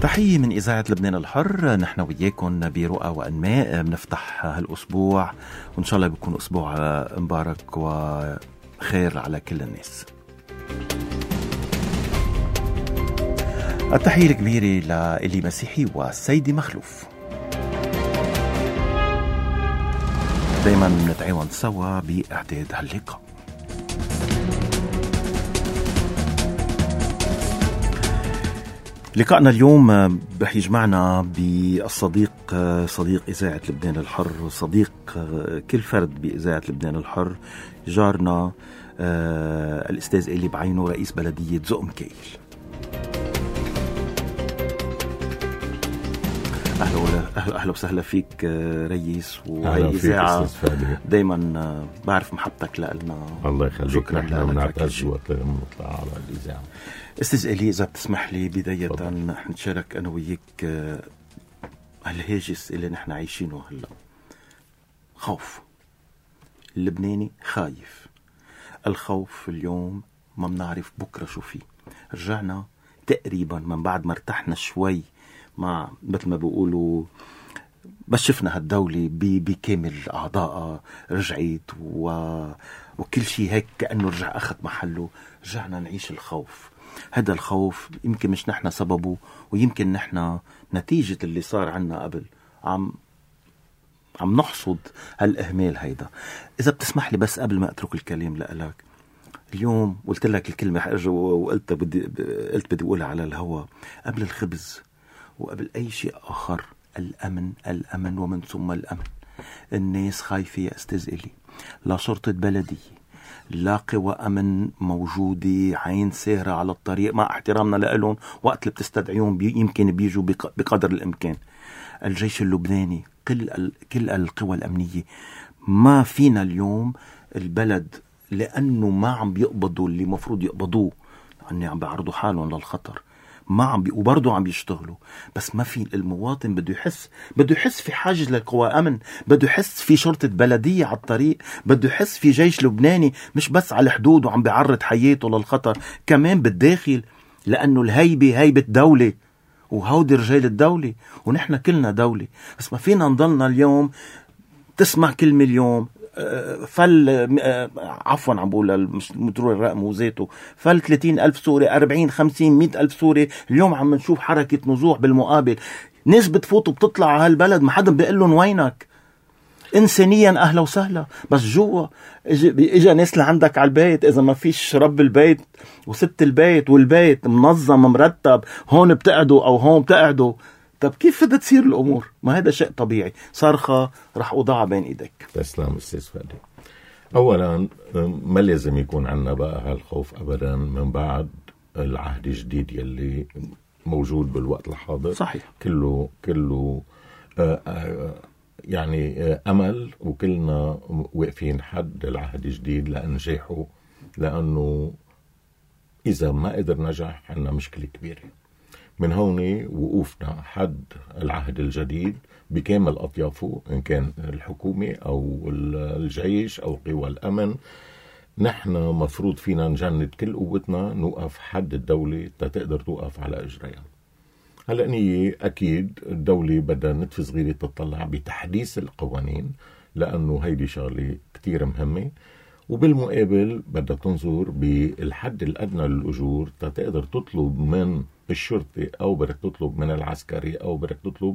تحية من إذاعة لبنان الحر. نحن وياكم برؤى وأنماء بنفتح هالأسبوع، وإن شاء الله بيكون أسبوع مبارك وخير على كل الناس. التحية الكبيرة لإلي مسيحي والسيدي مخلوف. دايما بنتعاون سوا بإعداد هاللقاء. لقاءنا اليوم رح يجمعنا بالصديق، صديق إذاعة لبنان الحر، صديق كل فرد بإذاعة لبنان الحر، جارنا الأستاذ إلي بعينه، رئيس بلدية زقم كايل. أهلا وسهلا فيك رئيس، وهي إذاعة دايما بعرف محبتك لنا. الله يخليك، نحن بنعتز وقت نطلع على الإذاعة. أستاذ إلي، إذا بتسمح لي بداية نتشارك أنا وياك هالهاجس اللي نحن عايشينه هلا. خوف اللبناني، خايف. الخوف اليوم ما بنعرف بكرة شو فيه. رجعنا تقريبا من بعد ما ارتحنا شوي مع مثل ما بيقولوا، بس شفنا هالدولة بكامل أعضائها رجعت وكل شيء هيك كأنه رجع أخذ محله. رجعنا نعيش الخوف. هذا الخوف يمكن مش نحن سببه، ويمكن نحن نتيجة اللي صار عنا قبل عم نحصد هالإهمال هيدا. إذا بتسمح لي بس قبل ما أترك الكلام لك، اليوم قلت لك الكلمة وقلت بدي أقولها على الهواء. قبل الخبز وقبل أي شيء آخر، الأمن، الأمن ومن ثم الأمن. الناس خايفة يا أستاذ إلي، لا شرطة بلدية، لا قوى أمن موجودة، عين ساهرة على الطريق، مع احترامنا لهم وقت اللي بتستدعيهم يمكن بيجوا بقدر الإمكان. الجيش اللبناني، كل القوى الأمنية. ما فينا اليوم البلد، لأنه ما عم بيقبضوا اللي مفروض يقبضوه، يعني عم بيعرضوا حالهم للخطر، ما عم وبرضه عم يشتغلوا. بس ما في المواطن بده يحس في حاجة لقوى أمن، بده يحس في شرطة بلدية على الطريق، بده يحس في جيش لبناني مش بس على الحدود وعم بيعرض حياته للخطر، كمان بالداخل، لأنه الهيبة هيبة دولة، وهودي رجال الدولة، ونحن كلنا دولة. بس ما فينا نضلنا اليوم تسمع كلمة اليوم عفوا عم بقول مترول الرقم وزيته، 30,000 سوري، 40 50 100,000 سوري. اليوم عم نشوف حركة نزوح بالمقابل. ناس بتفوت وبتطلع على هالبلد، ما حدا بيقول لهم وينك. إنسانيا أهلا وسهلا، بس جوا إجا ناس لعندك على البيت. إذا ما فيش رب البيت وست البيت والبيت منظم مرتب، هون بتقعدوا أو هون بتقعدوا، طب كيف بدها تصير الأمور؟ ما هذا شيء طبيعي. صرخة رح أوضعها بين إيديك. تسلم أستاذ فادي. أولا ما لازم يكون عنا بقى هالخوف أبدا من بعد العهد الجديد يلي موجود بالوقت الحاضر. صحيح. كله يعني أمل، وكلنا واقفين حد العهد الجديد لأنجاحه، لأنه إذا ما قدر نجح عنا مشكلة كبيرة. من هون وقوفنا حد العهد الجديد بكامل أطيافه، إن كان الحكومة أو الجيش أو قوى الأمن. نحن مفروض فينا نجند كل قوتنا نوقف حد الدولة تقدر توقف على إجريها. هلأ نية أكيد الدولة بدها نتفة صغيرة تطلع بتحديث القوانين، لأنه هيدي شغلة كتير مهمة. وبالمقابل بدها تنظر بالحد الأدنى للأجور تقدر تطلب من الشرطة، أو بدك تطلب من العسكري، أو بدك تطلب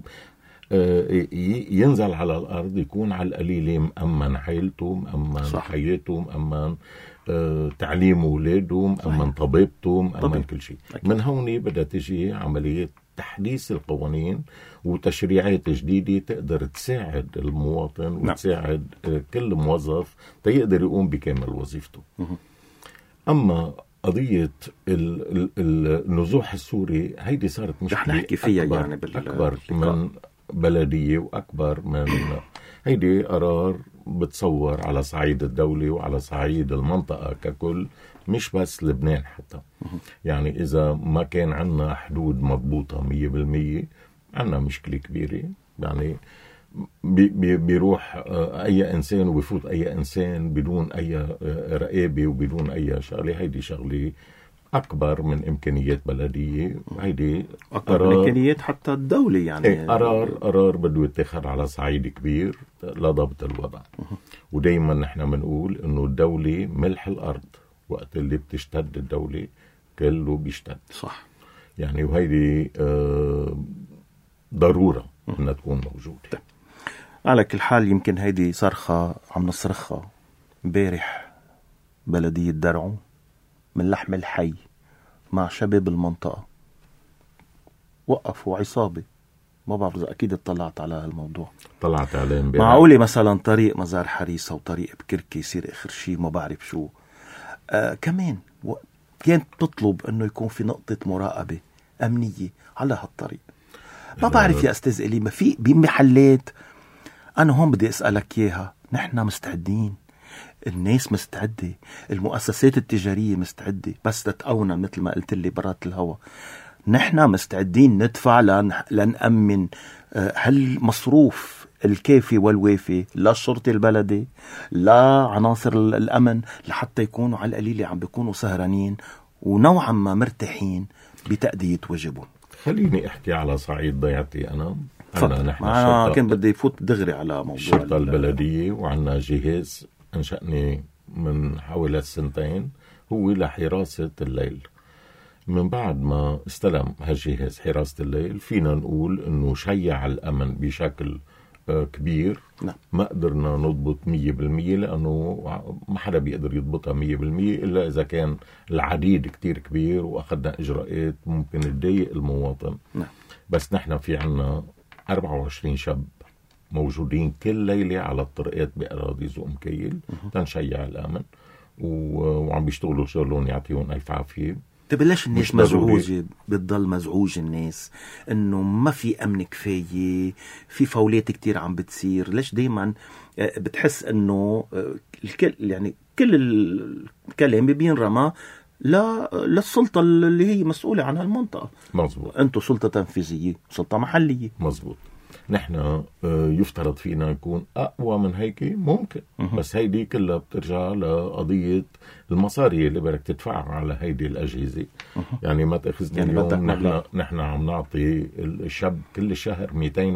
ينزل على الأرض يكون على القليل مأمن عائلته، مأمن حياته، مأمن تعليم أولاده، مأمن طبيبته، مأمن كل شيء. من هون بدها تجي عملية تحديث القوانين وتشريعات جديدة تقدر تساعد المواطن وتساعد كل موظف تيقدر يقوم بكامل وظيفته. أما قضية النزوح السوري هيدي صارت مشكلة أكبر من بلدية، وأكبر من هيدي قرار بتصور على صعيد الدولة وعلى صعيد المنطقة ككل، مش بس لبنان حتى. يعني إذا ما كان عنا حدود مضبوطة 100% عنا مشكلة كبيرة. يعني بيروح أي إنسان وبيفوت أي إنسان بدون أي رقابة وبدون أي شغلة. هيدي شغلة أكبر من إمكانيات بلدية، وهيدي أكبر من إمكانيات حتى الدولة يعني. قرار بده يتخذ على صعيد كبير لضبط الوضع. ودايما نحن بنقول إنه الدولة ملح الأرض، وقت اللي بتشتد الدولة كله بيشتد. صح. يعني وهيدي ضرورة إنها تكون موجودة. على كل حال يمكن هيدي صرخة عم نصرخها امبارح بلدية درعو من لحم الحي مع شباب المنطقة. وقفوا عصابة، ما بعرف إذا أكيد اطلعت على هالموضوع. طلعت عليه امبارح. معقولة مثلا طريق مزار حريصة وطريق بكركي يصير آخر شيء ما بعرف شو. كمان كانت تطلب أنه يكون في نقطة مراقبة أمنية على هالطريق. ما بعرف يا أستاذ إلي، ما في بمحلات. أنا هون بدي أسألك إياها، نحن مستعدين، الناس مستعدة، المؤسسات التجارية مستعدة، بس تتقونا مثل ما قلت لي برات الهوا. نحن مستعدين ندفع لنأمن هالمصروف الكافي والوافي للشرطة البلدي، لعناصر الأمن، لحتى يكونوا على القليلة عم بيكونوا سهرانين ونوعا ما مرتاحين بتأدية واجبهم. خليني أحكي على صعيد ضيعتي أنا كان بدي يفوت دغري على موضوع الشرطة البلدية. وعنا جهاز أنشأني من حوالي 2 سنين هو لحراسة الليل. من بعد ما استلم هالجهاز حراسة الليل فينا نقول إنه شيع الأمن بشكل كبير. نعم. ما قدرنا نضبط 100%، لأنه ما حدا بيقدر يضبطها 100% إلا إذا كان العديد كتير كبير وأخذنا إجراءات ممكن تضايق المواطن. نعم. بس نحن في عنا 24 شاب موجودين كل ليلة على الطرقات بأراضي زقم كيل تنشيع الأمن، وعم بيشتغلوا شغلهم يعطيهم ألف عافية. تبلش الناس مزعوجة، بتضل مزعوج الناس إنه ما في أمن كفاية، في فولات كتير عم بتصير. ليش دايما بتحس إنه الكل يعني كل الكلام بينرمى للسلطة اللي هي مسؤولة عن هالمنطقة. مظبوط. أنتوا سلطة تنفيذية، سلطة محلية. مظبوط. نحن يفترض فينا نكون أقوى من هيك ممكن، بس هيدي كلها بترجع لقضية المصاري اللي بدك تدفعها على هيدي الأجهزة. يعني ما تأخذني يعني اليوم نحن عم نعطي الشاب كل شهر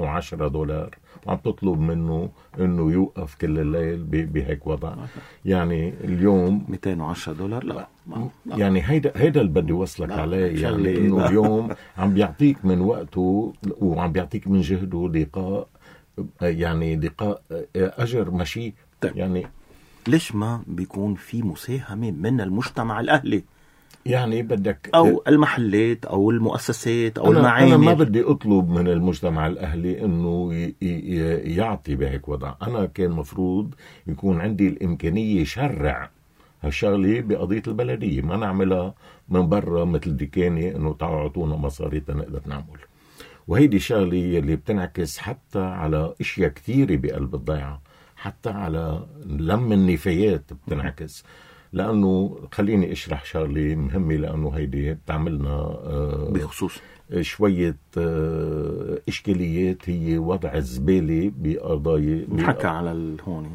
$210 وعم تطلب منه إنه يوقف كل الليل بهيك وضع. يعني اليوم $210 لا. يعني هيدا اللي بدي وصلك عليه. يعني إنه اليوم عم بيعطيك من وقته وعم بيعطيك من جهده لقاء، يعني لقاء أجر ماشي. يعني ليش ما بيكون في مساهمة من المجتمع الأهلي؟ يعني بدك أو المحلات أو المؤسسات أو المعامل. أنا ما بدي أطلب من المجتمع الأهلي إنه يعطي بهيك وضع. أنا كان مفروض يكون عندي الإمكانية شرع هالشغلة بقضية البلدية، ما نعملها من برا مثل ديكاني إنه تعطونا مصاري تنقدر نعمل. وهيدي شغلة اللي بتنعكس حتى على أشياء كثيرة بقلب الضيعة، حتى على لم النفايات بتنعكس. لأنه خليني أشرح شغلة مهمة، لأنه هيدي بتعملنا بخصوص شوية إشكاليات. هي وضع الزبالة بقضايا نحكى على هون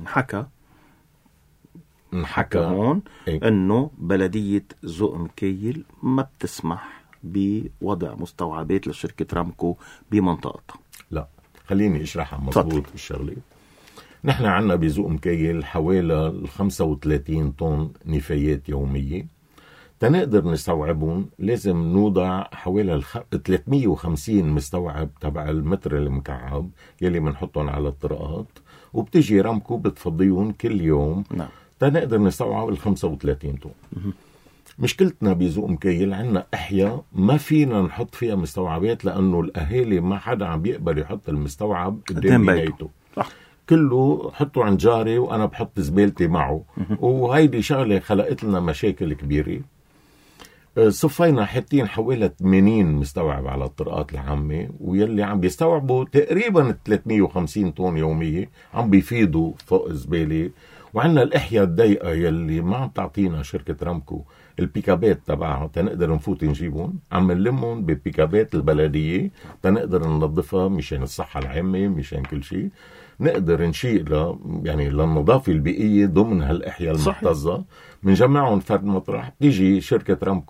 نحكى هون إنه بلدية زقم كيل ما بتسمح بوضع مستوعبات لشركة رامكو بمنطقتها. لا خليني أشرحها مضبوط الشغلة. نحن عنا بزقم كيل حوالي 35 طن نفايات يومية. تنقدر نستوعبهم لازم نوضع حوالي 350 مستوعب تبع المتر المكعب يلي منحطهم على الطرقات، وبتجي رامكو بتفضيهم كل يوم. نعم. تنقدر نستوعب 35 طن. مشكلتنا بزقم كيل عنا أحياء ما فينا نحط فيها مستوعبات، لأنه الأهالي ما حدا عم بيقبل يحط المستوعب قدام بيته. كله حطه عن جاري وأنا بحط زبالتي معه. وهيدي شغلة خلقت لنا مشاكل كبيرة. صفينا حاطين حوالي 80 مستوعب على الطرقات العامة، ويلي عم بيستوعبوا تقريبا 350 طن يومية عم بيفيدوا فوق الزبالة. وعنا الأحياء الضيقة يلي ما عم تعطينا شركة رامكو البيكابات تبعها تنقدر نفوت نجيبهم، عم نلمهم ببيكابات البلدية تنقدر ننظفها مشان الصحة العامة مشان كل شيء. نقدر نشيء يعني للنظافة البيئية ضمن هالأحياء المحتزة. منجمعهم فرد مطرح، بتيجي شركة رامكو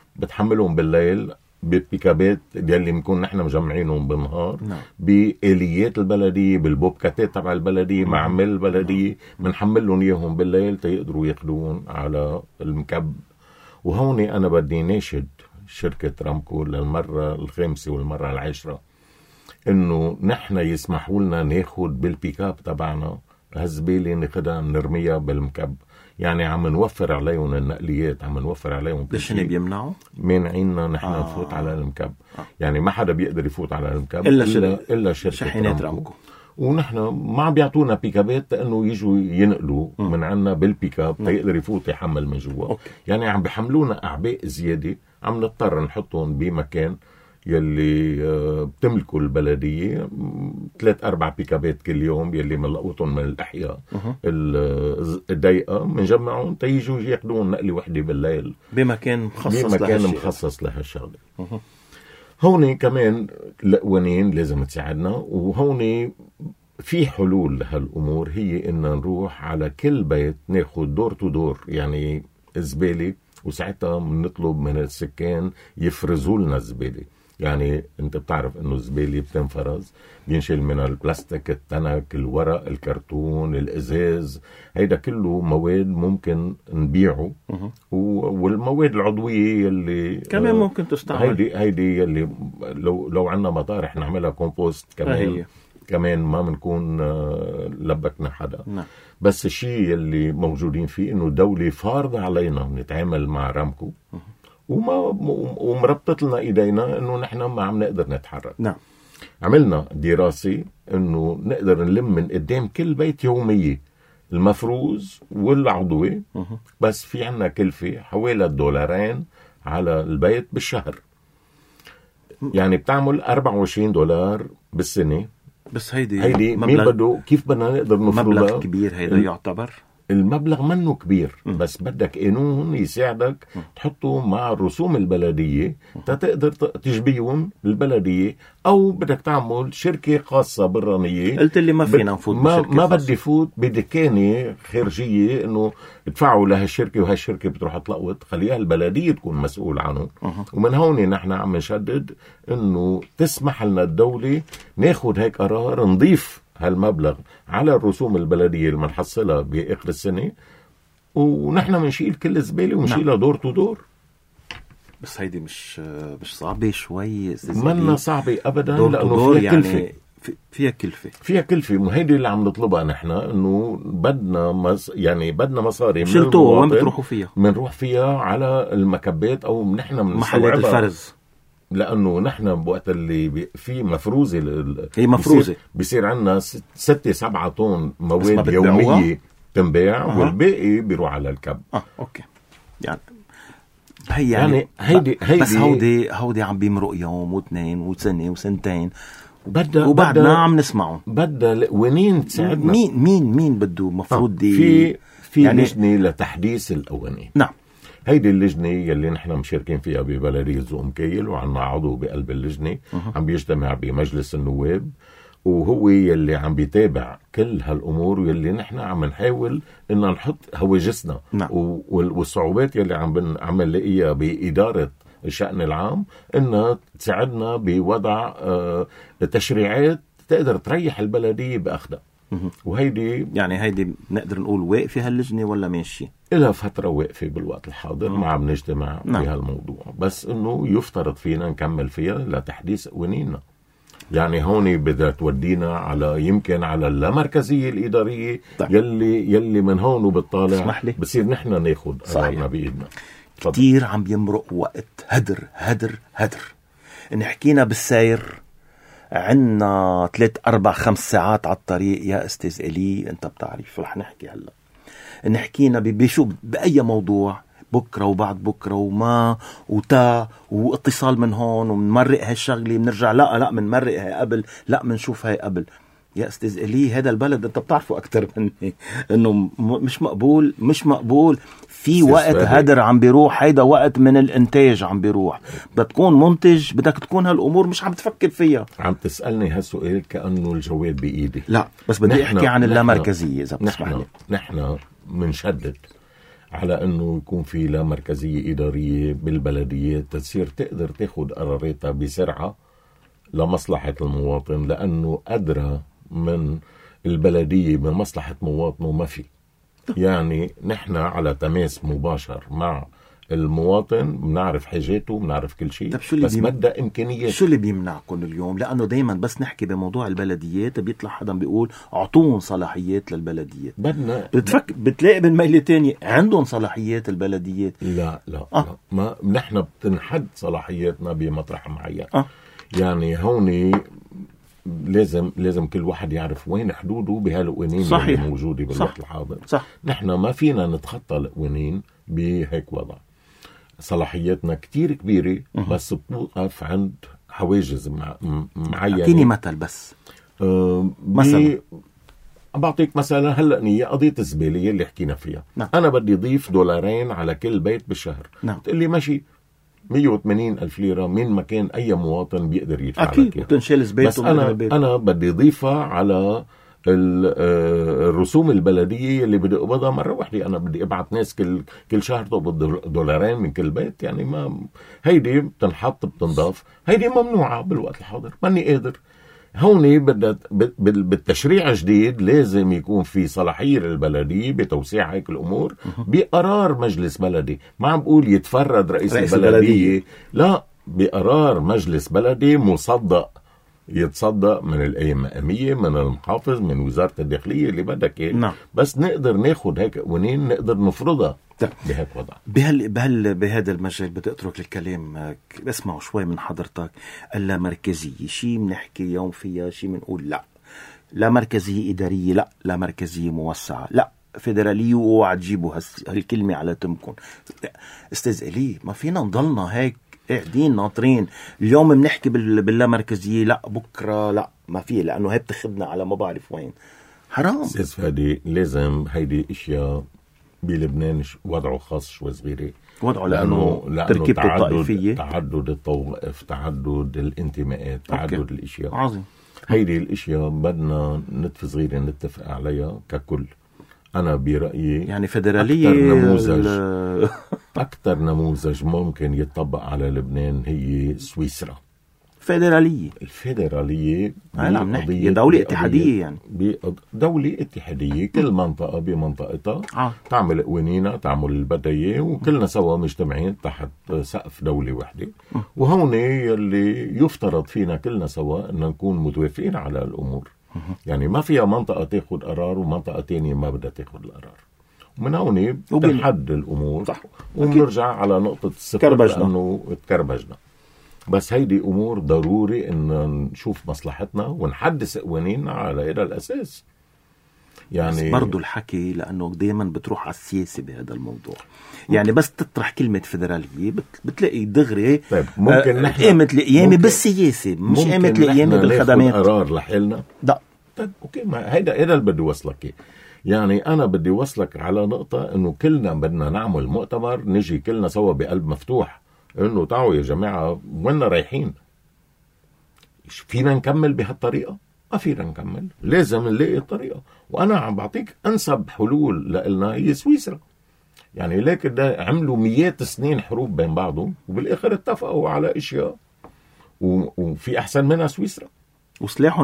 بتحملهم بالليل بالبيكابات اللي بنكون نحن مجمعينهم بالنهار. بآليات البلدية، بالبوبكاتات تبع البلدية، مع عمال البلدية، بنحملهم اياهم بالليل تيقدروا ياخدون على المكب. وهون انا بدي ناشد شركة رامكو للمرة الخامسة والمرة العاشرة انه نحن يسمحوا لنا ناخد بالبيكاب تبعنا هالزبالة ناخدها نرميها بالمكب. يعني عم نوفر عليهم النقليات، عم نوفر عليهم. ليش هن بيمنعوا؟ مانعيننا نحن نفوت على المكب. يعني ما حدا بيقدر يفوت على المكب إلا شركة شاحنات رامكو. ونحن ما عم بيعطونا بيكابات انه يجوا ينقلوا من عنا بالبيكاب تيقدر يفوت يحمل من جوا. يعني عم بيحملونا اعباء زياده، عم نضطر نحطهم بمكان يلي بتملكوا البلديه 3-4 بيكابات كل يوم يلي منلقوتهم من الاحياء الضيقه، بنجمعهم تيجوا ياخذون نقله وحده بالليل بمكان مخصص لهالشغله. هون كمان القوانين لازم تساعدنا، وهون في حلول لهالأمور، هي إن نروح على كل بيت ناخد دور تو دور يعني زبالة، وساعتها بنطلب من السكان يفرزوا لنا الزبالة. يعني انت بتعرف انه الزبالة بتنفرز، بينشل من البلاستيك، التنك، الورق، الكرتون، الازاز، هيدا كله مواد ممكن نبيعه. والمواد العضوية اللي كمان ممكن تستعمل، هيدي يلي لو عنا مطارح نعملها كومبوست كمان كمان ما بنكون لبكنا حدا. بس الشيء يلي موجودين فيه انه الدولة فارضة علينا نتعامل مع رامكو، ومربطت لنا ايدينا انه نحن ما عم نقدر نتحرك. عملنا دراسة انه نقدر نلم من قدام كل بيت يومية المفروز والعضوي، بس في عنا كلفة حوالي $2 على البيت بالشهر. يعني بتعمل $24 بالسنة. بس هيدي مين بده، كيف بدنا نقدر نفرضها؟ مبلغ كبير هيدا يعتبر. المبلغ منه كبير، بس بدك قانون يساعدك تحطه مع الرسوم البلدية تقدر تجبيهم البلدية، أو بدك تعمل شركة خاصة برانية. قلت اللي ما فينا نفوت ما بدي فوت بدكانة خارجية إنه ادفعوا لهالشركة وهالشركة بتروح تلقوت، خليها البلدية تكون مسؤول عنه. ومن هون نحن عم نشدد إنه تسمح لنا الدولة ناخد هيك قرار نضيف هالمبلغ على الرسوم البلدية اللي منحصلها بآخر السنة، ونحن منشيل كل الزبالة ونشيلها دور تو دور. بس هيدي مش صعبة شوي؟ منا صعبة أبدا، لأنه فيها يعني كلفة. فيها كلفة. وهيدي اللي عم نطلبها نحن، إنه بدنا مصاري شلتوها، وين بتروحوا فيها؟ منروح فيها على المكبات، أو نحن من محلات الفرز، لأنه نحن بوقت اللي في مفروزة هي مفروزة بيصير عنا 6-7 طن مواد يومية تنباع، والباقي بيروح على الكب. أوكي. يعني هيدي بس هودي عم بيمرق يوم واثنين وسنة وسنتين، وبعدنا عم نسمعه. وين تساعدنا؟ مين بده مفروض في يعني لجنة لتحديث القوانين. هيدي اللجنة يلي نحن مشاركين فيها ببلدية زقمكيل، وعنا عضو بقلب اللجنة عم بيجتمع بمجلس النواب، وهو يلي عم بيتابع كل هالأمور، ويلي نحن عم نحاول إن نحط هواجسنا والصعوبات يلي عم نلاقيها بإدارة الشأن العام، إنها تساعدنا بوضع تشريعات تقدر تريح البلدية بأخذها. وهيدي نقدر نقول واقفة هاللجنة ولا ماشي؟ إلها فترة واقفة بالوقت الحاضر، ما عم نجتمع بهالموضوع، بس إنه يفترض فينا نكمل فيها لتحديث قوانيننا. يعني هون بدها تودينا على يمكن على اللامركزية الإدارية. يلي من هون وبالطالع بصير نحن ناخد قرارنا بإيدنا. كتير عم يمرق وقت هدر. إن حكينا بالسير عنا 3-4-5 ساعات على الطريق يا أستاذ إلي، أنت بتعرف رح نحكي هلأ. إن حكينا بشو بأي موضوع، بكرة وبعد بكرة وما واتصال من هون، ومنمرق هالشغلة بنرجع لا منمرق هاي قبل، لا منشوف هاي قبل. يا أستاذ إلي هذا البلد أنت بتعرفه أكتر مني إنه مش مقبول. في وقت هدر عم بيروح، هيدا وقت من الإنتاج عم بيروح. بدك تكون منتج، بدك تكون هالأمور مش عم تفكر فيها. عم تسألني هالسؤال كأنه الجواب بإيدي. لا، بس بدي أحكي عن اللامركزية إذا بتسمح لي. نحن منشدد على انه يكون في لا مركزية ادارية بالبلدية تصير تقدر تاخد قراراتها بسرعة لمصلحة المواطن، لانه ادرى من البلدية بمصلحة مواطنه ما في. يعني نحن على تماس مباشر مع المواطن، بنعرف حاجاته، بنعرف كل شيء، بس بدها إمكانيات. شو اللي بيمنعكم اليوم؟ لأنه دايما بس نحكي بموضوع البلديات بيطلع حدا بيقول أعطوهم صلاحيات للبلديات. بتلاقي بالميلة تانية عندهم صلاحيات البلديات. لا ما نحن بتنحد صلاحياتنا بمطرح معين. يعني هوني لازم كل واحد يعرف وين حدوده بهالقوانين اللي موجودة بالوقت الحاضر. نحن ما فينا نتخطى القوانين بهيك وضع. صلاحياتنا كتير كبيرة، بس بتوقف عند حواجز معينة. اعطيني مثل بس. مثلا بعطيك مثلا هلأ نية قضية الزبالية اللي حكينا فيها. أنا بدي أضيف $2 على كل بيت بالشهر. تقول لي ماشي، 180,000 ليرة من مكان أي مواطن بيقدر يدفع. أكيد وتنشيل زبالة. بس أنا بدي أضيفها على الرسوم البلدية اللي بدي أقبضها مرة واحدة. أنا بدي أبعت ناس كل شهر تقبض $2 من كل بيت. يعني ما هيدي بتنحط بتنضاف، هيدي ممنوعة بالوقت الحاضر. ماني قادر. هوني بالتشريع الجديد لازم يكون في صلاحية للبلدية بتوسيع هيك الأمور بقرار مجلس بلدي. ما عم بقول يتفرد رئيس البلدية، لا، بقرار مجلس بلدي مصدق، يتصدق من الأئمة، من المحافظ، من وزارة الداخلية اللي بدك. بس نقدر ناخد هيك قوانين نقدر نفرضها بهيك وضع. بهذا المجال بدي اترك الكلام اسمعوا شوي من حضرتك. اللامركزية شيء بنحكي يوم فيها، شيء بنقول لا مركزية إدارية، لا مركزية موسعة، لا فيدرالية، واوعى تجيبوا هالكلمة على تمكن. استاذ إلي، ما فينا نضلنا هيك قاعدين ناطرين. اليوم بنحكي باللامركزية، لا بكرة لا، ما فيه، لأنه هي بتخدنا على ما بعرف وين. حرام. استاذ فادي، لازم هيدي اشياء بلبنان وضعه خاص شوي صغيرة. وضعه لأنه تركيبته الطائفية، تعدد الطوائف، تعدد الانتماءات، تعدد الاشياء. عظيم. هيدي الاشياء بدنا نتفق صغيرة نتفق عليها ككل. أنا برأيي يعني فيدرالية أكثر نموذج ممكن يتطبق على لبنان هي سويسرا. الفيدرالية هي دولة اتحادية، يعني دولة اتحادية. كل منطقة بمنطقتها تعمل قوانينها، تعمل البداية، وكلنا سوا مجتمعين تحت سقف دولة واحدة. وهون يلي يفترض فينا كلنا سوا أن نكون متوافقين على الأمور. يعني ما فيها منطقة تاخد قرار ومنطقة تانية ما بدها تاخد القرار. ومن هون تنحد الأمور. ونرجع على نقطة الصفر لأنه تكربجنا. بس هيدي أمور ضروري إن نشوف مصلحتنا ونحدث قوانيننا على هذا الأساس. يعني برضو الحكي لأنه دايما بتروح على السياسة بهذا الموضوع. يعني بس تطرح كلمة فيدرالية بتلاقي دغري. طيب ممكن نحن قيمة القيامة بالسياسة، مش قيمة القيامة بالخدمات. قرار لحالنا. لا. طيب أوكي، ما هيدا اللي بدي وصلك. يعني أنا بدي وصلك على نقطة إنه كلنا بدنا نعمل مؤتمر، نجي كلنا سوا بقلب مفتوح إنه تعالوا يا جماعة وين رايحين؟ فينا نكمل بهالطريقة؟ ما فينا نكمل، لازم نلاقي الطريقة. وأنا عم بعطيك أنسب حلول لنا هي سويسرا. يعني لكن ده عملوا مئات السنين حروب بين بعضهم وبالآخر اتفقوا على أشياء، وفي أحسن منها سويسرا. وسلاحهم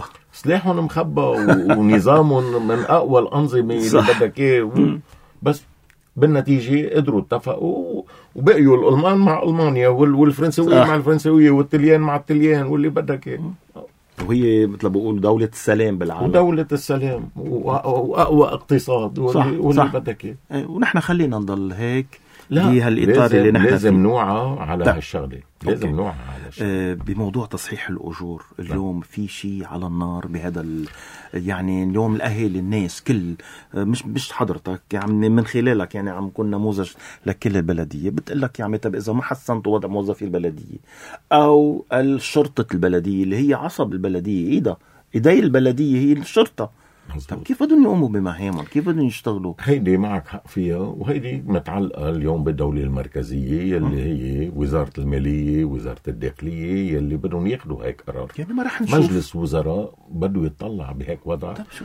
مخبى ونظامهم من أقوى الأنظمة اللي بدك إياه. بس بالنتيجة قدروا اتفقوا وبقيوا الألمان مع ألمانيا والفرنسوية مع الفرنسوية والتليان مع التليان واللي بدك إياه. وهي مثل بقول دولة السلام بالعالم، ودولة السلام وأقوى اقتصاد واللي بدك إياه. ونحن خلينا نضل هيك بهالإطار اللي نحن لازم نوعى على هالشغلة. لازم نوعى على هالشغلة. بموضوع تصحيح الأجور اليوم في شيء على النار بهذا يعني اليوم الأهل الناس كل مش حضرتك يعني من خلالك يعني عم كون نموذج لكل البلدية بتقلك يعني طب إذا ما حسنتوا وضع موظفي البلدية أو الشرطة البلدية اللي هي عصب البلدية، إيدي البلدية هي الشرطة. طب كيف بدهم يقوموا بمهامهم؟ كيف بدهم يشتغلوا؟ هيدي معك حق فيها، وهيدي متعلقة اليوم بالدولة المركزية اللي هي وزارة المالية، وزارة الداخلية، يلي بدهم ياخدوا هيك قرار. يعني ما رح نشوف مجلس وزراء بده يطلع بهيك وضع.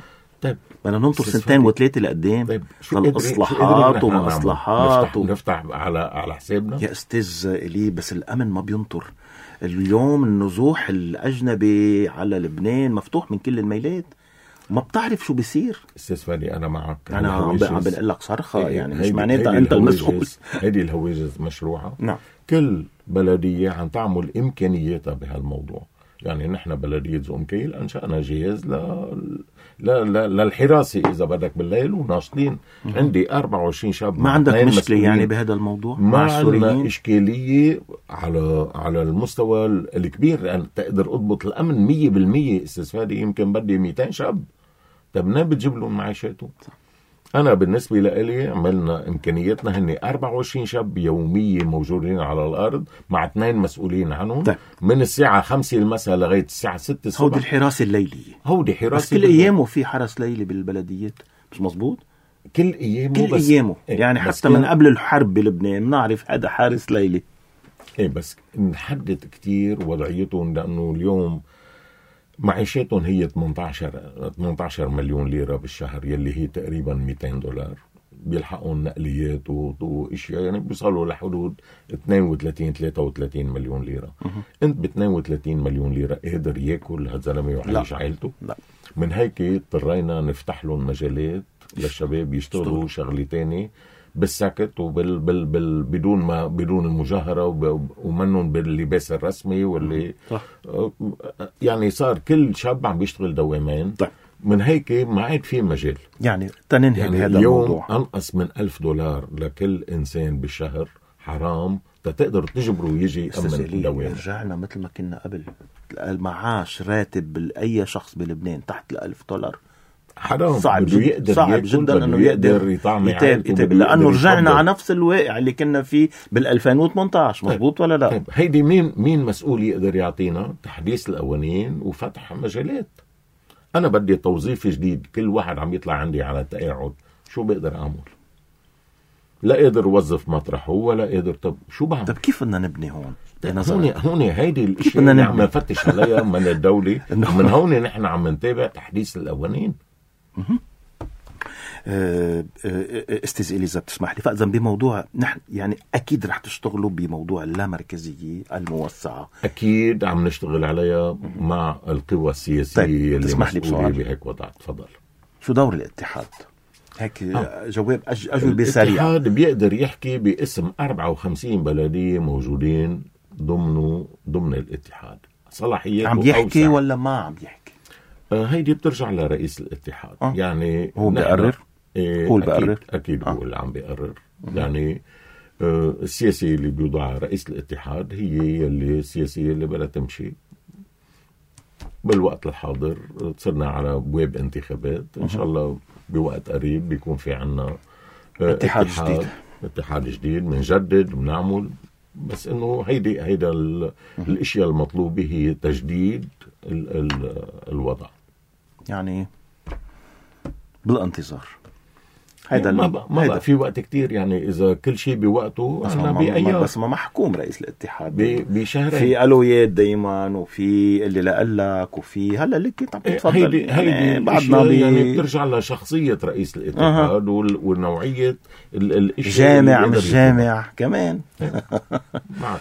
طيب بدنا ننطر 2 و3 لقدام. طيب الإصلاحات وما إصلاحات نفتح على حسابنا يا أستاذ إلي. بس الأمن ما بينطر. اليوم النزوح الأجنبي على لبنان مفتوح من كل الميلات، ما بتعرف شو بيصير. استاذ فادي انا معك. انا عم بقول لك صرخه يعني مش معناتها انت المسؤول. هذه الهواجس مشروعه. نعم. كل بلديه عم تعمل امكانياتها بهالموضوع. يعني نحن بلديه زومكيل انشانا جهاز للحراسه اذا بدك بالليل وناشطين. عندي 24 شاب. ما عندك مشكله يعني بهذا الموضوع؟ ما عندنا اشكاليه على المستوى الكبير، لان تقدر اضبط الامن 100%. استاذ فادي يمكن بدي 200 شاب. طب منين بتجيب لهم معيشاتهم؟ أنا بالنسبة لي عملنا إمكانياتنا هن 24 شاب يومية موجودين على الأرض مع 2 مسؤولين عنهم. طيب. من الساعة 5 المساء لغاية الساعة 6 الصبح. هودي الحراسة الليلية. هودي حراسة. بس كل أيامه في حرس ليلي بالبلديات، مش مظبوط؟ كل أيامه. كل أيامه يعني حتى من قبل الحرب بلبنان نعرف هذا حارس ليلي. إيه بس نحدد كتير وضعيتهم، لأنه اليوم معيشتهم هي 18 مليون ليرة بالشهر، يلي هي تقريبا $200. بيلحقون نقليات واشياء، يعني بيصلوا لحدود 32-33 مليون ليرة. انت ب 32 مليون ليرة قادر ياكل هالزلمة ويعيش عائلته؟ لا. من هيك اضطرينا نفتح لهم مجالات للشباب يشتغلوا شغلة تاني بالسكت بدون المجاهرة ومنهم باللباس الرسمي واللي يعني صار كل شاب عم بيشتغل دوامين. طيب. من هيك ما عاد في مجال يعني تننهي يعني بهذا اليوم الموضوع. أنقص من $1000 لكل إنسان بالشهر حرام تقدر تجبره يجي أمن دوامين. رجعنا مثل ما كنا قبل. المعاش راتب لأي شخص بلبنان تحت $1000 حرام. صعب جدا انه يقدر يطعم لانه رجعنا على نفس الواقع اللي كنا فيه بال2018. مزبوط ولا لا؟ طيب هيدي مين مسؤول يقدر يعطينا تحديث القوانين وفتح مجالات؟ انا بدي توظيف جديد. كل واحد عم يطلع عندي على التقاعد، شو بقدر اعمل؟ لا قادر وظف مطرحه ولا قادر. طب شو بعمل؟ طب كيف بدنا نبني هون؟ هون هيدي الاشياء اللي عم نفتش عليها من الدولة. من هون نحن عم نتابع تحديث القوانين. استاذ إليزا بتسمح لي، فإذا بموضوع نحن يعني أكيد رح تشتغلوا بموضوع اللامركزية الموسعة. أكيد عم نشتغل عليها مع القوى السياسية. طيب. اللي مسؤولة بهيك وضع. تفضل. شو دور الاتحاد؟ هيك جواب أجوبة سريعة. الاتحاد بيقدر يحكي باسم 54 بلدية موجودين ضمن الاتحاد. صلاحيته عم يحكي ولا ما عم يحكي؟ هيدي بترجع لرئيس الاتحاد. يعني هو بيقرر. هو بيقرر. أكيد هو اللي عم بيقرر. يعني السياسية اللي بيوضع رئيس الاتحاد هي اللي السياسية اللي بدها تمشي. بالوقت الحاضر صرنا على ابواب انتخابات. ان شاء الله بوقت قريب بيكون في عنا اتحاد جديد بنجدد بنعمل. بس انه هيدا الاشياء المطلوبة هي تجديد الوضع. يعني بالانتظار. هيدا ما بقى في وقت كتير. يعني اذا كل شيء بوقته بس ما محكوم رئيس الاتحاد بشهرين. في الويات دايما وفي اللي لقلك وفي هلا اللي كنت عم تتفضل. هيدي بعدنا يعني بترجع لشخصية رئيس الاتحاد والنوعية الاشياء. جامع مش جامع كمان. معك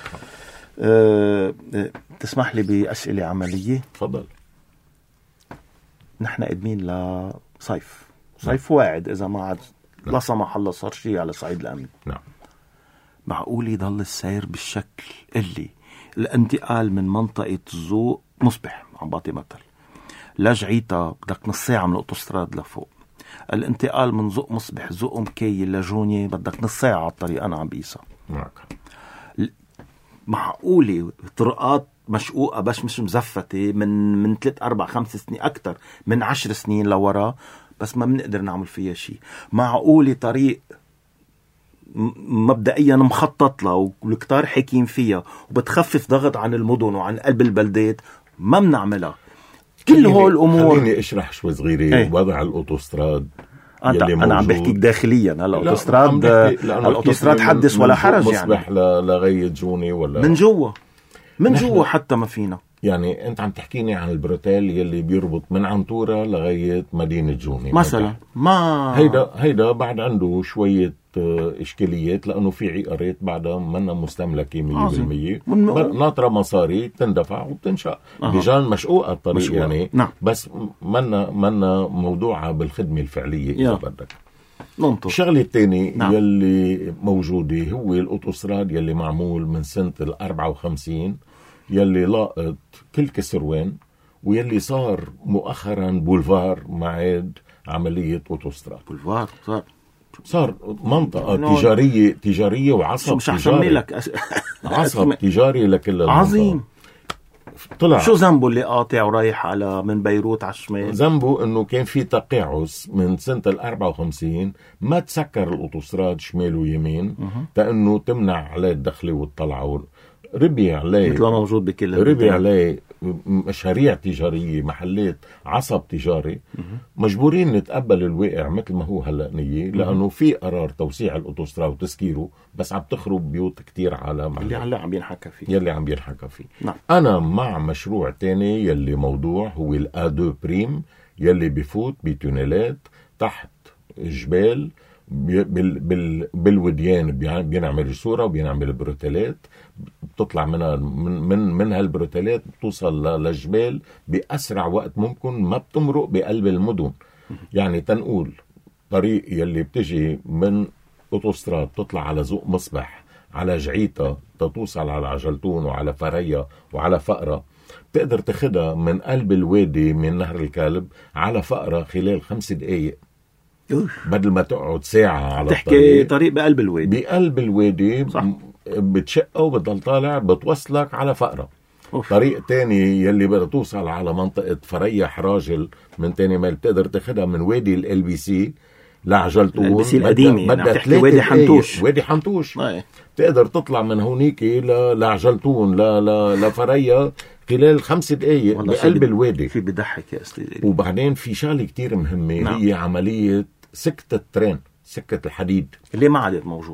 تسمح لي بأسئلة عملية؟ تفضل. نحن قدمين لصيف واعد إذا ما عاد لا سمح الله صار شيء على صعيد الأمن. نعم. معقول يضل السير بالشكل اللي الانتقال من منطقة الزوق مصبح، عم بعطي مثل، لجعيتا بدك نص ساعة من الأوتوستراد لفوق. الانتقال من زوق مصبح زوق مكي لجوني بدك نص ساعة على الطريق. أنا عم بيسا معك. معقولة طرقات مشقوقة بس مش مزفتة من 3 4 5 سنين أكتر من 10 سنين لورا، بس ما بنقدر نعمل فيها شيء. معقولة طريق مبدئيا مخطط له والكتار حكيم فيها وبتخفف ضغط عن المدن وعن قلب البلدات، ما بنعملها. كل هول الأمور. خليني أشرح شوي صغيرة. وضع الأوتوستراد أنا عم بحكيك داخليا. هلا الأوتوستراد حدث ولا حرج. يعني مصبح لغاية جوني ولا من جوا حتى ما فينا. يعني انت عم تحكيني عن البروتيل يلي بيربط من عنطورة لغاية مدينة جوني مثلا. ما هيدا بعد عنده شوية إشكاليات، لأنه في عقارات بعدها منا مستملكة 100%، ناطرة مصاري تندفع وبتنشأ رجال مشقوقة الطريق يعني. نعم. بس منا موضوعة بالخدمة الفعلية إذا بدك. الشغلة الثانية نعم. يلي موجودة هو الأوتوستراد يلي معمول من سنة 54 يلي لاقط كل كسروان، ويلي صار مؤخرا بولفار معاد عملية أوتوستراد. بولفار صار منطقة تجارية وعصب تجاري. عصب تجاري لكل المنطقة. عظيم. طلع شو ذنبه اللي قاطع ورايح على من بيروت على الشمال؟ ذنبه انه كان في تقاعس من سنة 54 ما تسكر الاوتوستراد شمال ويمين لانه تمنع عليه الدخلة والطلعة. ربي عليه مثل ما موجود بكل ربي عليه مشاريع تجارية، محلات عصب تجاري. مجبورين نتقبل الواقع مثل ما هو هلا نية، لأنه في قرار توسيع الأوتوستراد وتسكيره، بس عم تخرب بيوت كتير عالم اللي هلا عم ينحكى فيه. نعم. أنا مع مشروع تاني يلي موضوع هو الآدو بريم يلي بفوت بتونيلات تحت جبال بالوديان، بينعمل جسورة وبينعمل بروتيلات، بتطلع منها من هالبروتيلات بتوصل للجبال بأسرع وقت ممكن، ما بتمرق بقلب المدن. يعني تنقول طريق يلي بتجي من أوتوستراد تطلع على زوق مصبح على جعيطة تتوصل على عجلتون وعلى فريا وعلى فقرة، تقدر تاخدها من قلب الوادي من نهر الكلب على فقرة خلال 5 دقايق، بدل ما تقعد ساعة على تحكي طريق بقلب الوادي. صح. بتشقه وبتضل طالع بتوصلك على فقرة. طريق تاني يلي بدها توصل على منطقة فريا حراجل من تاني ميل، بتقدر تاخدها من وادي LBC لعجلتون القديمة، بدها 3 وادي حنطوش. تقدر تطلع من هونيك لعجلتون لفريا خلال 5 دقايق بقلب الوادي. في بضحك يا أستاذ. وبعدين في شغلة كتير مهمة. نعم. هي عملية سكة الترين، سكة الحديد اللي ما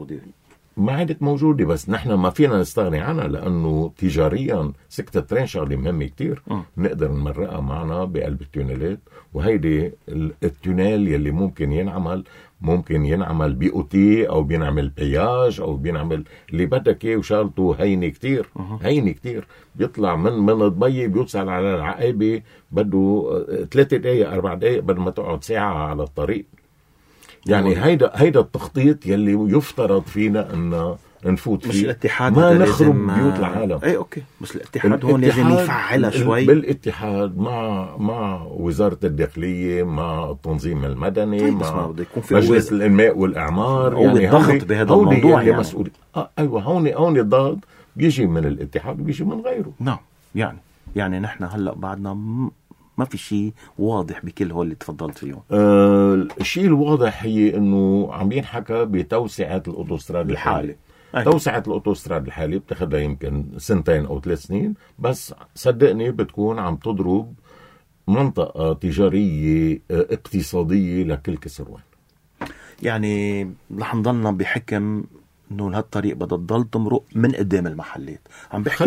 عادت موجودة، بس نحن ما فينا نستغني عنها، لأنه تجاريا سكة الترين شغلة مهمة كتير. نقدر نمرقها معنا بقلب التونيلات. وهيدي التونيل يلي ممكن ينعمل BOT أو بينعمل بياج أو بينعمل اللي بدك إيه، وشغلته هينة كتير. بيطلع من دبي بيوصل على العقابة بده 3 دقايق 4 دقايق بدل ما تقعد ساعة على الطريق. يعني هيدا التخطيط يلي يفترض فينا أن نفوت فيه. مش الاتحاد ما نخرب بيوت العالم. اوكي، بس الاتحاد هون لازم يفعلها شوي بالاتحاد مع وزارة الداخلية، مع التنظيم المدني، مع مجلس الإنماء والإعمار. يعني الضغط بهذا الموضوع يعني مسؤول. ايوه، هون الضغط بيجي من الاتحاد وبيجي من غيره. نعم. يعني نحن هلا بعدنا ما في شيء واضح بكل هول اللي تفضلت فيهم. الشيء الواضح هي انه عم ينحكى بتوسعة الأوتوستراد الحالي. توسعة الأوتوستراد الحالي بتاخدها يمكن 2 أو 3 سنين، بس صدقني بتكون عم تضرب منطقة تجارية اقتصادية لكل كسروان. يعني رح نضلنا بحكم انه هالطريق بدها تضل تمرق من قدام المحلات. عم بحكي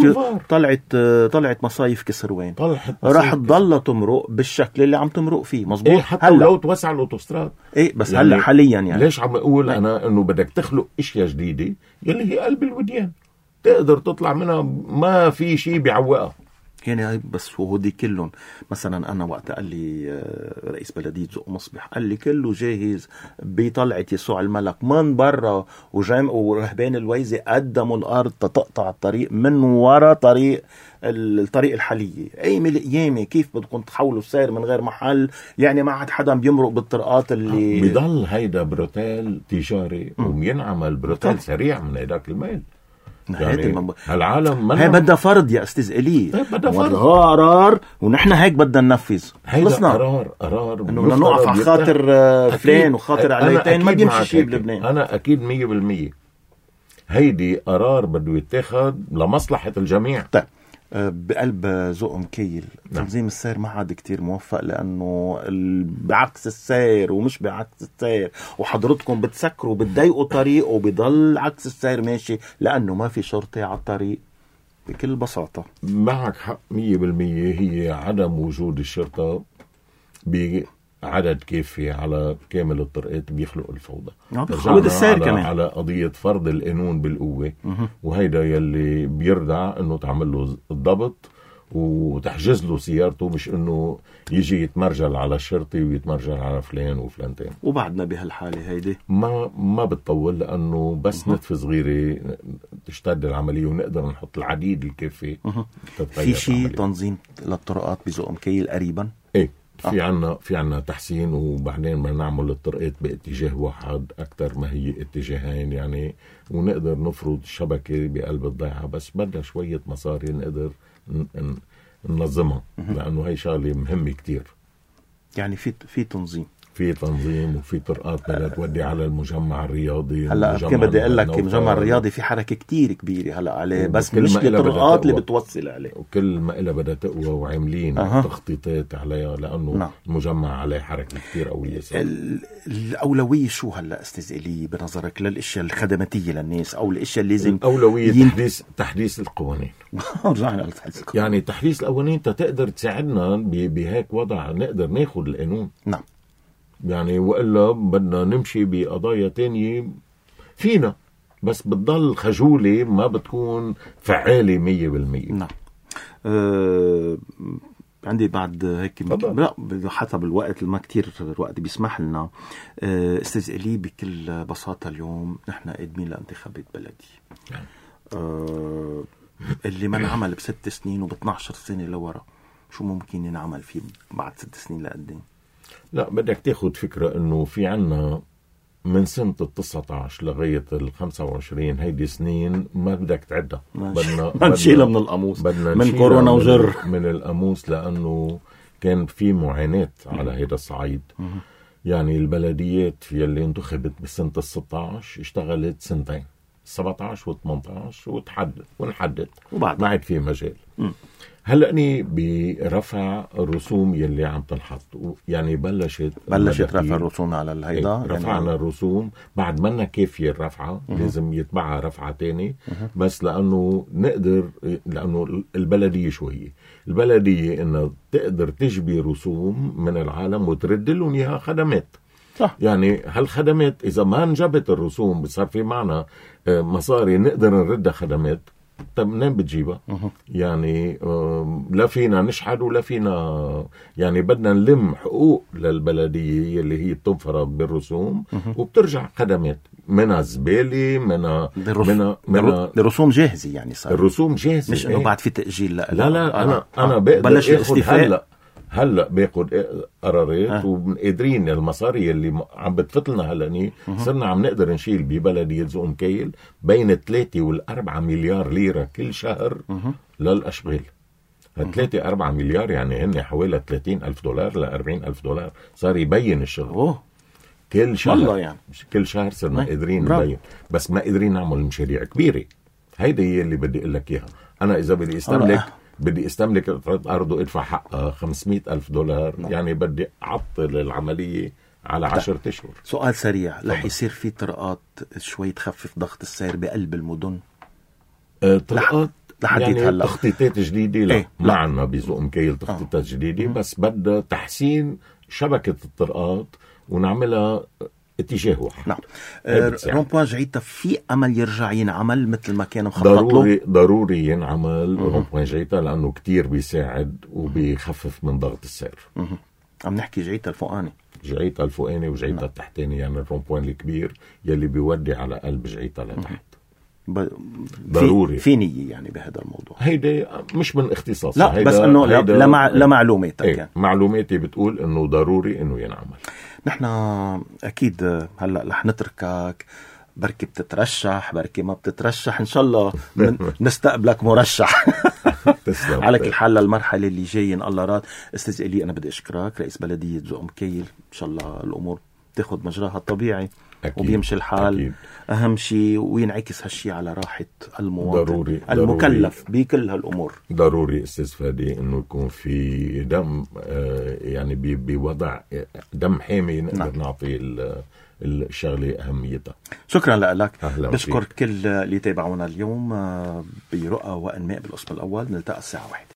طلعت مصايف كسروان راح تضل تمرق بالشكل اللي عم تمرق فيه. مزبوط. حتى لو توسع الاوتوستراد. بس يعني هلا حاليا يعني ليش عم اقول انا انه بدك تخلق اشياء جديدة يلي هي قلب الوديان تقدر تطلع منها، ما في شيء بيعوقها. يعني بس وهودي كلهم. مثلا أنا وقت قال لي رئيس بلدية زق مصبح قال لي كله جاهز بطلعة يسوع الملك من برا، ورهبان الويزة قدموا الأرض تقطع الطريق من وراء الطريق الحالية. أي من القيامة كيف بدكم تحولوا السير من غير محل؟ يعني ما عاد حدا بيمرق بالطرقات اللي بيضل هيدا بروتيل تجاري وبينعمل بروتيل سريع من هيداك الميل. يعني العالم هي بدها فرض يا أستاذ إلي. بدها فرض، قرار، ونحن هيك بدنا ننفذ. خلصنا قرار انه بدنا نوقف على خاطر فلان وخاطر عليتين. ما بيمشي شيء بلبنان. انا اكيد 100% هيدي قرار بده يتاخد لمصلحة الجميع. طيب بقلب زق مكيل تنظيم السير ما عاد كتير موفق، لأنه بعكس السير ومش بعكس السير، وحضرتكم بتسكروا بتضايقوا طريق وبيضل عكس السير ماشي لأنه ما في شرطة على الطريق. بكل بساطة. معك حق 100%. هي عدم وجود الشرطة بعدد كافي على كامل الطرقات بيخلق الفوضى. بخلود السير كمان على قضية فرض القانون بالقوة، وهيدا يلي بيرضع انه تعمل له الضبط وتحجز له سيارته، مش انه يجي يتمرجل على الشرطي ويتمرجل على فلان وفلانتين. وبعدنا بهالحالة هيدي ما بتطول، لانه بس نتفة صغيرة تشتد العملية ونقدر نحط العديد الكافي. في شيء تنظيم للطرقات بزق مكيل قريبا؟ ايه، في عنا تحسين، وبعدين بدنا نعمل الطرقات باتجاه واحد اكثر ما هي اتجاهين يعني، ونقدر نفرض شبكة بقلب الضيعة. بس بدنا شوية مصاري نقدر ننظمها، لأنه هاي شغلة مهمة كتير. يعني في تنظيم، وفي طرقات بدها تودي على المجمع الرياضي. هلا كيف بدي اقول لك، المجمع الرياضي في حركة كتير كبيرة هلا عليه، بس مشكلة الطرقات اللي بتوصل عليه، وكل ما إلها بدها تقوى، وعاملين تخطيطات عليها، لأنه المجمع عليه حركة كتير قوية. الأولوية شو هلا أستاذ إلي بنظرك للأشياء الخدماتية للناس، أو الأشياء اللي لازم الأولوية تحديث القوانين. رجعنا لتحديث القوانين، يعني تحديث القوانين تقدر تساعدنا بهيك وضع نقدر ناخد القانون. نعم، يعني وإلا بدنا نمشي بقضايا تانية فينا، بس بتضل خجولة، ما بتكون فعالة 100%. نعم. عندي بعد هيك لا حسب الوقت، ما كتير الوقت بيسمح لنا. استاذ إلي بكل بساطة اليوم نحن قادمين لانتخابات بلدية. اللي ما نعمل ب6 سنين وب12 سنة لورا، شو ممكن ينعمل فيه بعد 6 سنين لقدام؟ لا، بدك تاخد فكرة انه في عنا من سنة 19 لغاية 25 هيدي سنين ما بدك تعدها. بدنا نشيلها من القاموس، من كورونا وجر من القاموس، لأنه كان في معاناة على هذا الصعيد. يعني البلديات يلي انتخبت بسنة 16 اشتغلت سنتين، 17 و18 ونحدد وبعد ما عاد في مجال. هلأني برفع الرسوم يلي عم تنحط، يعني بلشت رفع الرسوم على الهيدا. رفعنا الرسوم بعد منا كافية الرفعة، لازم يتبعها رفعة تاني. بس لأنه نقدر، لأنه البلدية شوية، البلدية إنه تقدر تجبي رسوم من العالم وترد لهم إياها خدمات. صح. يعني هالخدمات إذا ما انجبت الرسوم بصير في معنا مصاري نقدر نردها خدمات. طب منين بتجيبها؟ يعني لا فينا نشحد ولا فينا، يعني بدنا نلم حقوق للبلدية اللي هي بتنفرض بالرسوم وبترجع خدمات، منها زبالة، منها الرسوم جاهزة. يعني صار الرسوم جاهزة، مش انه بعد في تأجيل. لا أنا بقدر اخد هلا باخد قرارات وقادرين المصاري اللي عم بتفتلنا هلأني صرنا عم نقدر نشيل ببلدية زقوم كيل بين 3 و4 مليار ليرة كل شهر للأشغال. 3-4 مليار يعني هن حوالي 30,000 دولار ل 40,000 دولار صار يبين الشغل كل شهر. والله يعني كل شهر صرنا قادرين نبين، بس ما قادرين نعمل مشاريع كبيرة. هيدا هي اللي بدي اقول لك اياها. انا اذا بدي استملك أرض وادفع حقها 500,000 دولار، يعني بدي أعطل العملية على 10 أشهر. سؤال سريع، رح يصير في طرقات شوي تخفف ضغط السير بقلب المدن؟ طرقات يعني تخطيطات جديدة لا ما عنا بزقوم كيل تخطيطات جديدة، بس بدها تحسين شبكة الطرقات ونعملها اتجاه واحد. نعم. رومبوان جعيتا في أمل يرجع ينعمل مثل ما كان مخطط له؟ ضروري ينعمل رومبوان جعيتا، لأنه كتير بيساعد وبيخفف من ضغط السير. عم نحكي جعيتا الفوقاني وجعيتا التحتاني، يعني الرومبوان الكبير يلي بيودي على قلب جعيتا لتحت. ضروري في نية يعني بهذا الموضوع. هيدا مش من اختصاصي، لا بس انه لمعلوماتك يعني. معلوماتي بتقول انه ضروري انه ينعمل. نحن اكيد هلا رح نتركك، بركي بتترشح بركي ما بتترشح، ان شاء الله نستقبلك مرشح. على كل حال للمرحله اللي جايه ان الله راد. استاذ إلي انا بدي اشكرك، رئيس بلديه زقوم كيل، ان شاء الله الامور تاخد مجراها الطبيعي أكيد. وبيمشي الحال. أكيد. أهم شيء وينعكس هالشي على راحة المواطن ضروري. المكلف بكل هالأمور. ضروري أستاذ فادي إنه يكون في دم، يعني بوضع دم حامي نقدر نعطي الشغلة أهميتها. شكرا لك. بشكر كل اللي تابعونا اليوم برؤى وأنماء بالقسم الأول. نلتقى الساعة 1.